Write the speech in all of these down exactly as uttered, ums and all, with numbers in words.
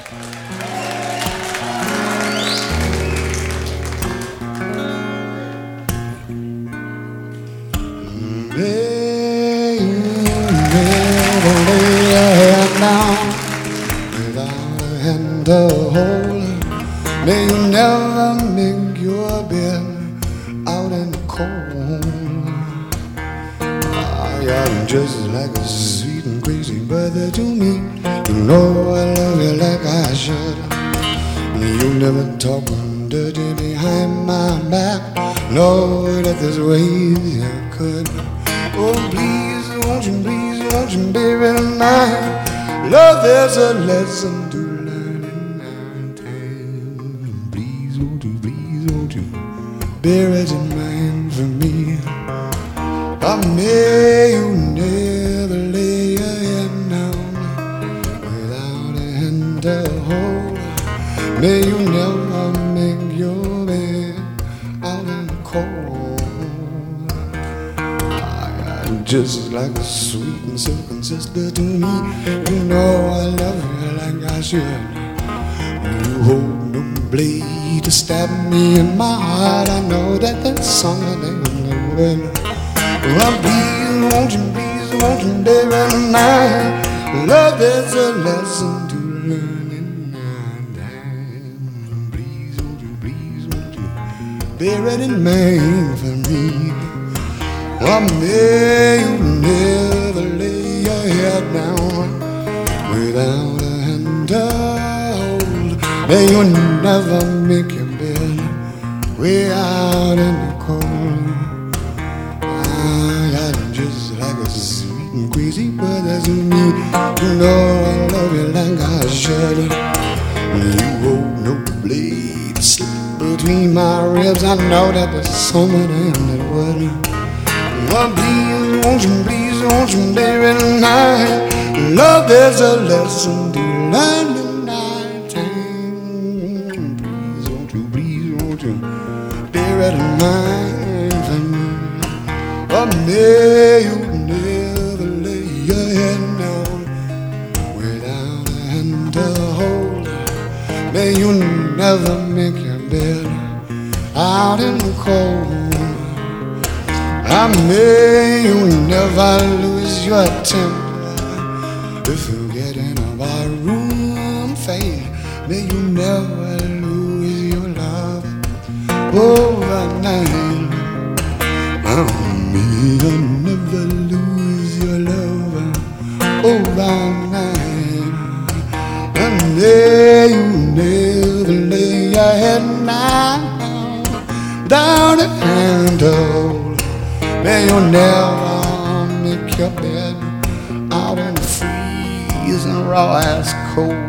May you never lay your head down without a hand to hold. May you never make your bed out in the cold. I am just like a sweet and crazy brother to me. You know I love you like I should. You never talk dirty behind my back. Know that there's ways I could. Oh, please, won't you, please, won't you, baby, tonight? Love, there's a lesson to learn in our time. Please, won't you, please, won't you, bear it in mind for me. Oh, may you never lay your head down without a hand to hold. May you never make your bed out in the cold. Just like a sweet and silken sister to me. You know I love you like I should. You hold no blade to stab me in my heart. I know that there's something that would. Well, please, won't you, please, won't you, baby, tonight? Love is a lesson to learn in our time. Please, won't you, please, won't you, bear it in mind for me. Well, may you never lay your head down without a hand to hold. May you never make your bed way out in the cold. I'm just like a sweet and crazy brother to me. You know I love you like I should. You hold no blade slip between my ribs. I know that there's someone in that would. Oh, please, won't you, please, won't you, baby, tonight? Love is a lesson to learn in night time. Please, won't you, please, won't you, bear it in mind for me. Oh, may you never lay your head down without a hand to hold. May you never make your bed out in the cold. I may you never lose your temper if you get in a barroom fight. May you never lose your love overnight. Oh, may you never lose your love overnight. And may you never lay your head down, down and handle. May you never make your bed out in the freezing raw ass cold.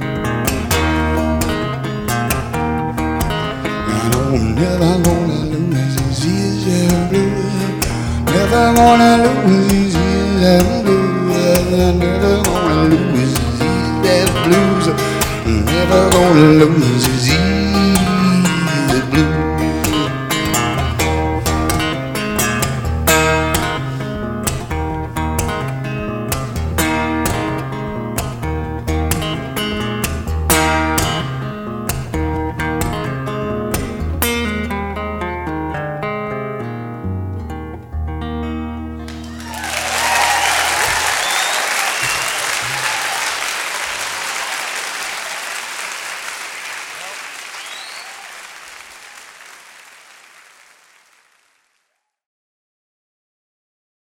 And I'm never gonna lose these easy blues. Never gonna lose these easy blues. Never gonna lose these easy blues. Never gonna lose these easy